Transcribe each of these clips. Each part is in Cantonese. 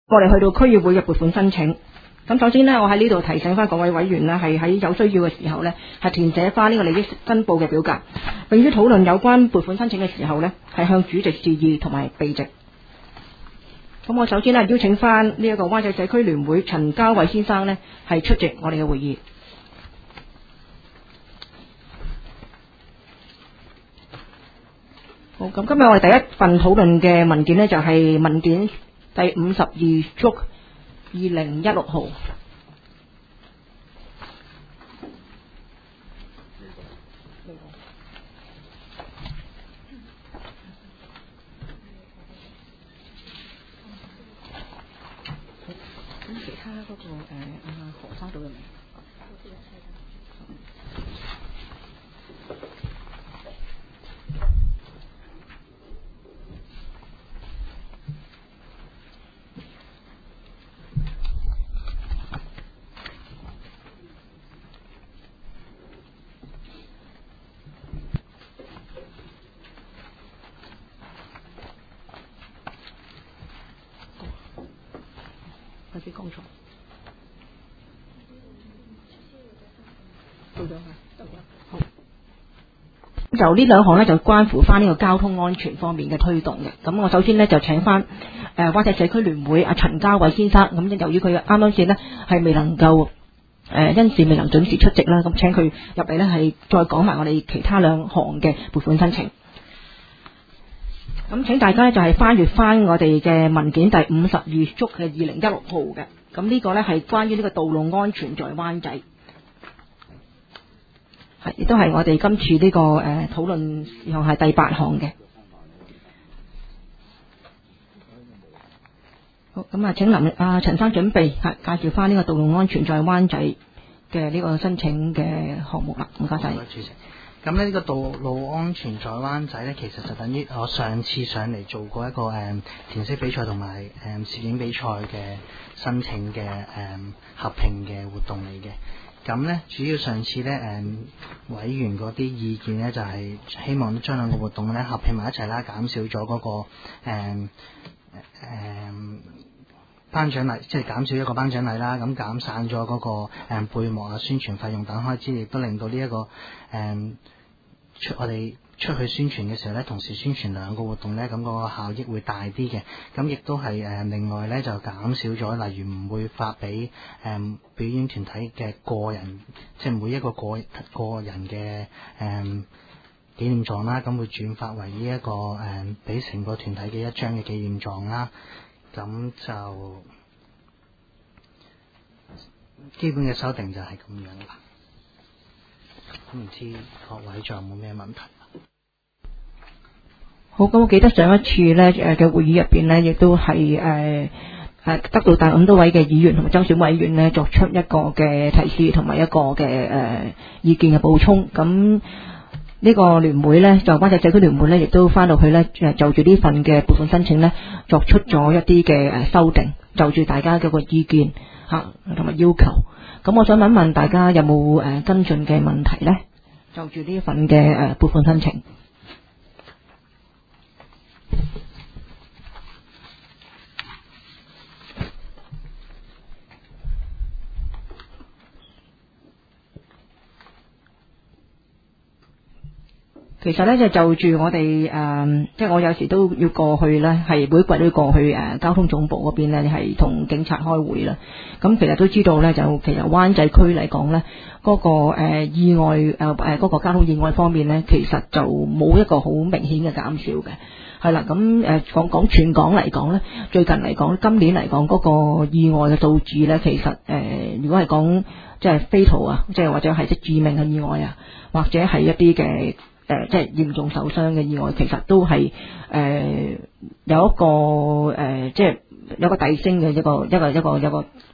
我哋去到區議會嘅撥款申請。咁首先呢，我喺呢度提醒翻各位委員呢，係喺有需要嘅時候呢，係填寫翻呢個利益申報嘅表格，並於討論有關撥款申請嘅時候呢，係向主席示意同埋備席。咁我首先呢，邀請翻呢一個灣仔社區聯會陳家偉先生呢，係出席我哋嘅會議。好，咁今日我哋第一份討論嘅文件呢，就係文件第52/2016號。咁其他嗰個何生到咗未？有啲工作到咗好。就呢兩項呢，就關乎翻呢個交通安全方面嘅推動嘅。咁我首先呢，就請翻灣仔社區聯會阿陳家偉先生。咁由於佢啱啱先呢，係未能夠因事未能準時出席啦，咁請佢入嚟呢，係再講埋我哋其他兩項嘅撥款申請。咁請大家呢，就係翻閱翻我哋嘅文件第52/2016號嘅。咁呢個呢，係關於呢個道路安全在灣仔，亦都係我哋今次呢個討論事項係第8項嘅。好，咁啊，請陳生準備介紹翻呢個道路安全在灣仔嘅呢個申請嘅項目啦。唔該晒。 主席。咁呢個道路安全在灣仔呢，其實就等於我上次上嚟做過一個填色比賽同埋攝影比賽嘅申請嘅合併嘅活動嚟嘅。咁呢，主要上次呢，委員嗰啲意見呢，就係希望將兩個活動呢合併埋一齊啦，減少咗嗰個頒獎禮，即係減少一個頒獎禮啦，咁減散咗嗰個背幕啊、宣傳費用等開支，亦都令到呢一個我哋出去宣傳嘅時候呢，同時宣傳兩個活動呢，咁個效益會大啲嘅。咁亦都係另外呢，就減少咗，例如唔會發俾表演團體嘅個人，即係每一個個人嘅紀念狀啦，咁會轉發為呢一個俾成個團體嘅一張嘅紀念狀啦。咁就基本嘅修訂就係咁樣啦。唔知各位仲有冇咩問題？ 好，咁我記得上一次呢嘅會議入邊呢，亦都係得到咁多位嘅議員同埋爭選委員呢作出一個嘅提示同埋一個嘅意見嘅補充。咁呢個聯會呢，就灣仔社區聯會呢，亦都翻到去呢，就住呢份嘅撥款申請呢，作出咗一啲嘅修訂，就住大家嘅個意見同埋要求。咁我想問問大家有冇跟進嘅問題呢？就住呢份嘅撥款申請。其實咧就住我哋即係我有時都要過去咧，係每一季都要過去交通總部嗰邊咧，係同警察開會啦。咁其實都知道咧，就其實灣仔區嚟講咧，嗰個意外嗰個交通意外方面咧，其實就冇一個好明顯嘅減少嘅。係啦，咁講全港嚟講咧，最近嚟講，今年嚟講嗰個意外嘅數字咧，其實如果係講即係fatal啊，即係或者係即致命嘅意外啊，或者係一啲嘅即係嚴重受傷嘅意外，其實都係有一個即係有個遞升嘅一個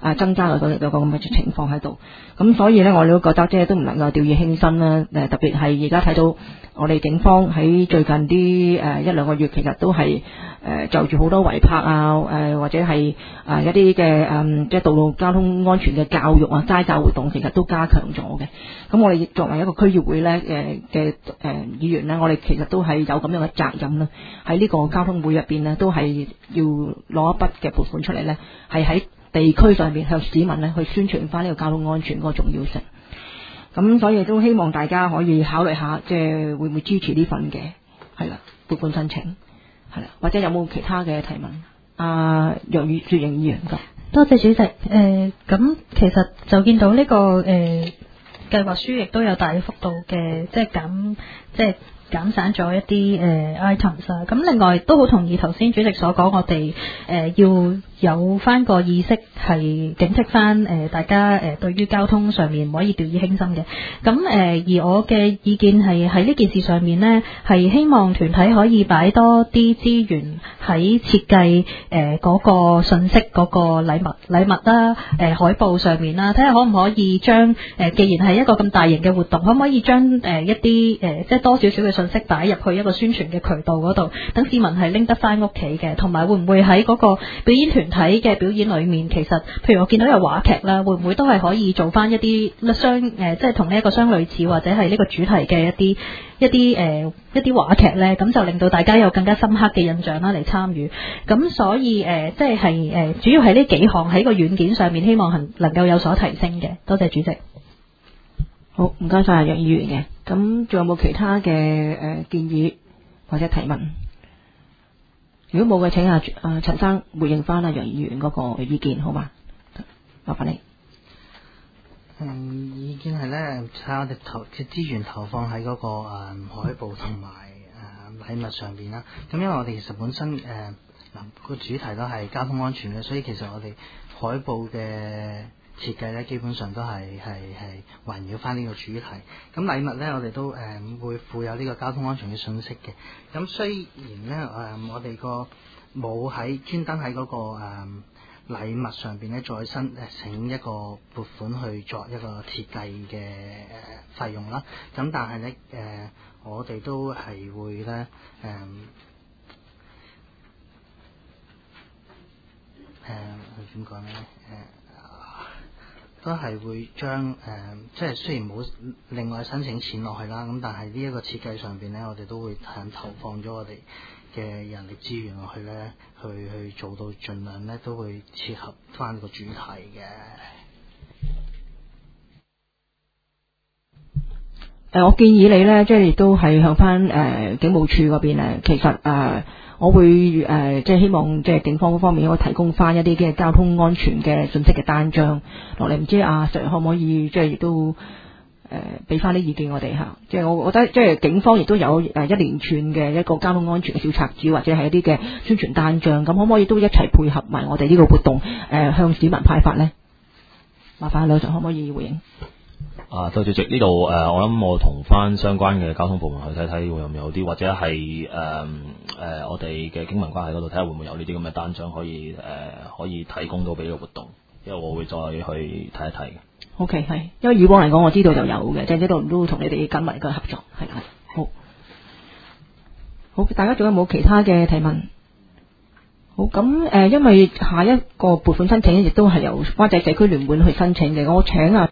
增加有個咁嘅情況喺度。咁所以咧，我哋都覺得即係都唔能夠掉以輕心啦。特別係而家睇到我哋警方喺最近啲一兩個月，其實都係就住好多違泊或者係一啲嘅即係道路交通安全嘅教育齋教活動，其實都加強咗嘅。咁我哋作為一個區議會咧嘅議員咧，我哋其實都係有咁樣嘅責任啦。喺呢個交通會入邊咧，都係要攞一筆嘅撥款出嚟咧，係喺地區上面向市民咧去宣傳翻呢個交通安全嗰個重要性。咁所以都希望大家可以考慮下，即係會唔會支持呢份嘅係啦撥款申請係啦，或者有冇其他嘅提問？楊雪盈議員㗎。 多謝主席。咁其實就見到呢個計劃書亦都有大幅度嘅即係減省咗一啲items 啊。咁另外都好同意頭先主席所講，我哋要有翻個意識係警惕翻大家對於交通上面唔可以掉以輕心嘅。咁而我嘅意見係喺呢件事上面呢，係希望團體可以擺多啲資源喺設計嗰個信息嗰個禮物啦海報上面啦，睇下可唔可以將既然係一個咁大型嘅活動，可唔可以將一啲即係多少少嘅信息擺入去一個宣傳嘅渠道嗰度，等市民係拎得翻屋企嘅。同埋會唔會喺嗰個表演團體嘅表演裏面，其實譬如我見到有話劇啦，會唔會都係可以做翻一啲即係同呢一個相類似或者係呢個主題嘅一啲話劇呢？咁就令到大家有更加深刻嘅印象啦嚟參與。咁所以即係主要係呢幾項喺個軟件上面，希望能夠有所提升嘅。多謝主席。 好，唔該晒楊議員嘅。咁仲有冇其他嘅建議或者提問？如果冇嘅，請陳生回應翻楊議員嗰個意見，好嘛？麻煩你。 意見係咧，睇下我哋嘅資源投放喺嗰個海報同埋禮物上邊啦。咁因為我哋其實本身個主題都係交通安全嘅，所以其實我哋海報嘅設計咧，基本上都係環繞翻呢個主題。咁禮物咧，我哋都會附有呢個交通安全嘅信息嘅。咁雖然咧我哋個冇喺專登喺嗰個禮物上邊咧再請一個撥款去作一個設計嘅費用啦。咁但係咧我哋都係會咧點講咧都係會將即係雖然冇另外申請錢落去啦，咁但係呢一個設計上邊咧，我哋都會投放咗我哋嘅人力資源落去咧，去做到盡量咧都會切合翻個主題嘅。 我建議你咧，即係亦都係向翻警務處嗰邊咧，其實我會即係希望即係警方嗰方面可以提供翻一啲嘅交通安全嘅信息嘅單張落嚟，唔知阿 Sir 可唔可以即係亦都俾翻啲意見我哋嚇？即係我覺得即係警方亦都有一連串嘅一個交通安全嘅小冊子或者係一啲嘅宣傳單張，咁可唔可以都一齊配合埋我哋呢個活動向市民派發呢？麻煩兩 Sir 可唔可以回應？ 多謝主席，呢度我諗我同翻相關嘅交通部門去睇睇會有唔有啲，或者係我哋嘅警民關係嗰度睇下會唔會有呢啲咁嘅單張可以提供到俾呢個活動，因為我會再去睇一睇嘅。 OK， 係，因為以往嚟講我知道就有嘅，即係呢度都同你哋緊密嘅合作，係啦，好，大家仲有冇其他嘅提問？好，咁因為下一個撥款申請亦都係由灣仔社區聯會去申請嘅，我請